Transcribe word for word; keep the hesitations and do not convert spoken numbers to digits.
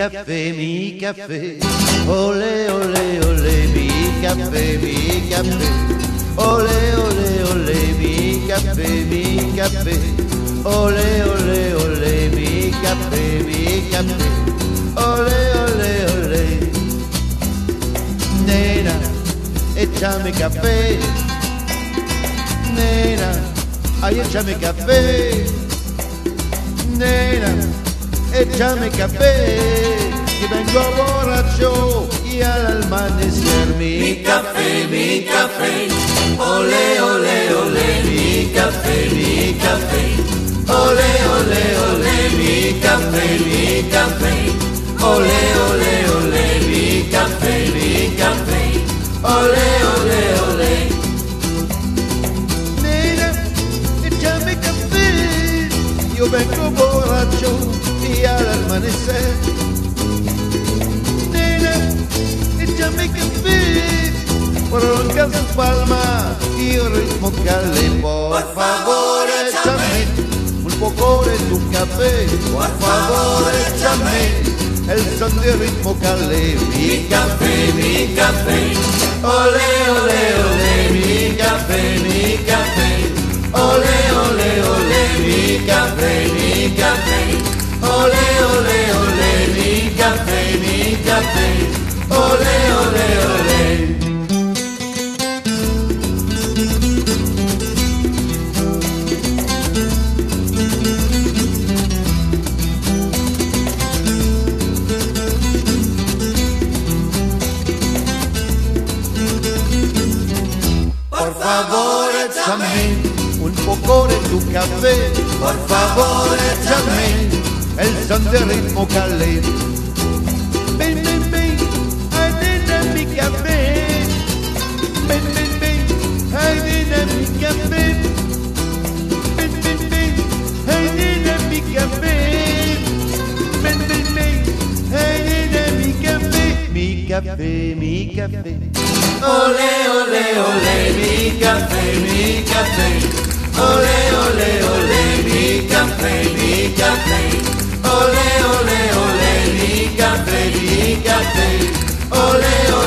café, mi café, ole, ole, ole, mi café, mi café, ole, ole, ole, mi café, mi café, ole, ole, ole, mi café, mi café, ole, ole, ole. Nena, échame café, nena, ay, échame café, nena, échame café, que vengo borracho y al amanecer mi café, mi café, ole, ole, ole, mi café, mi café, ole, ole, ole, mi café, mi café, ole, ole, ole, mi café, mi café, ole, ole, ole. Nena, échame café, yo vengo borracho y al amanecer, nena, échame café, ronca su palma y el ritmo cale. Por favor, échame un poco de tu café, por favor, échame el son de ritmo cale. Mi café, mi café, ole, ole, ole, mi café, mi café, ole, ole, ole, mi café, mi café, ole, ole, ole, mi café, mi café, ole, ole, ole. Por favor, échame un poco de tu café, por favor, échame el son de ritmo cale. Ven, ven, ven, ay, nena, mi café. Ven, ven, ven, ay, nena, mi café. Ven, ven, ven, ay, nena, mi café. Ven, ven, ven, ay, nena, mi café. Mi café, mi café. Ole, ole, ole, mi café, mi café. Ole, ole, ole, mi café, mi café. Ole, ole, ole, mi café, mi café. Ole, ole.